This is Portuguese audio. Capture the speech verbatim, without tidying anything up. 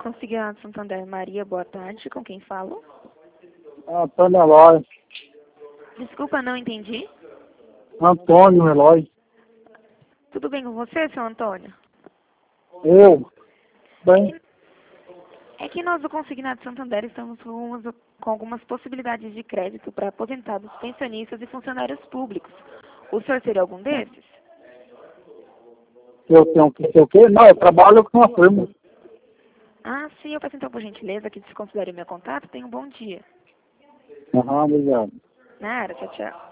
Consignado Santander, Maria, boa tarde. Com quem falo? Antônio Eloy. Desculpa, não entendi. Antônio Eloy. Tudo bem com você, seu Antônio? Eu? Bem, É que nós do Consignado Santander estamos com algumas, com algumas possibilidades de crédito para aposentados, pensionistas e funcionários públicos. O senhor seria algum desses? eu tenho que ser o quê? Não, eu trabalho com uma firma. Ah, sim, eu peço então por gentileza que desconsidere meu contato. Tenha um bom dia. Aham, obrigado. Nada, tchau, tchau.